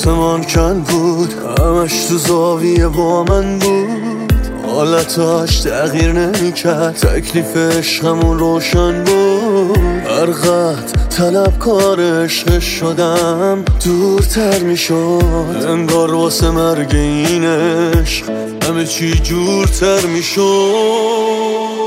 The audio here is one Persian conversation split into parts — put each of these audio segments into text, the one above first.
آسمان کن بود، همش تو زاویه با من بود، حالتاش تغییر نمیکرد، تکلیف عشقمون روشن بود. هر قد طلبکار عشق شدم دورتر میشد، انگار واسه مرگ این عشق همه چی جورتر میشد.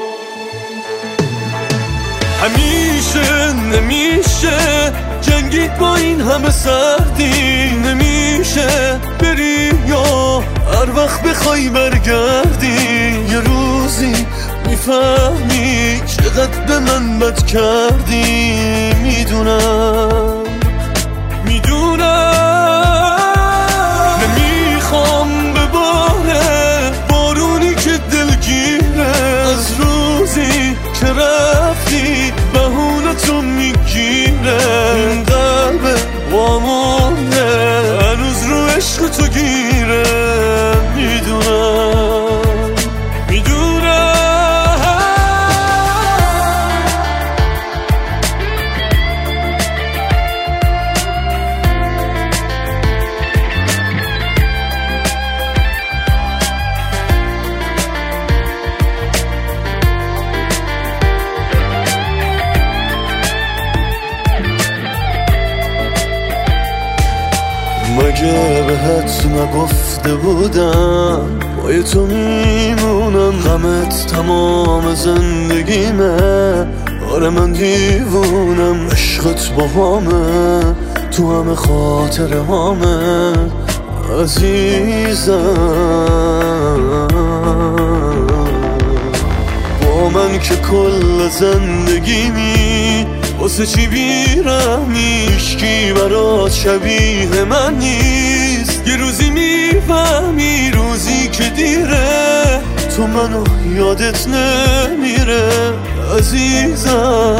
همیشه نمیشه جنگید با این همه سردی، نمیشه بری یا هر وقت بخوای برگردی، یه روزی میفهمی چقدر به من بد کردی. میدونم نمیخوام بباره بارونی که دلگیره، از روزی که رفتی بهونتو میگیره، این قلب وامونه هنوز رو عشق تو گیره. میدونم مگه بهت نگفته بودم پای تو میمونم، غمت تمام زندگیمه، آره من دیوونم، عشقت با همه تو همه خاطره هامه عزیزم. با من که کل زندگیمی واسه چی بیرحمی، هیچکی برات شبیه من نیست، یه روزی میفهمی روزی که دیره تو منو یادت نمیره عزیزم.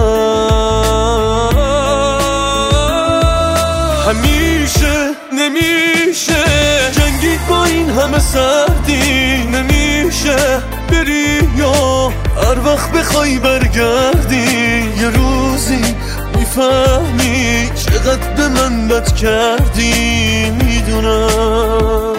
همیشه نمیشه جنگید با این همه سردی، نمیشه بری یا هر وقت بخوای برگردی، یه روزی میفهمی چقدر به من بد کردی. میدونم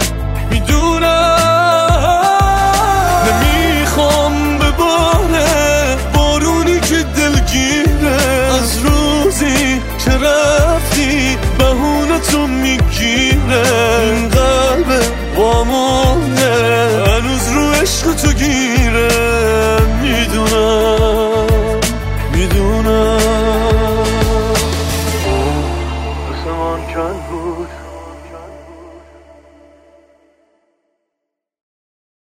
نمیخوام بباره بارونی که دلگیره، از روزی که رفتی بهونتو میگیره، این قلب وامونه هنوز رو عشق تو گیره.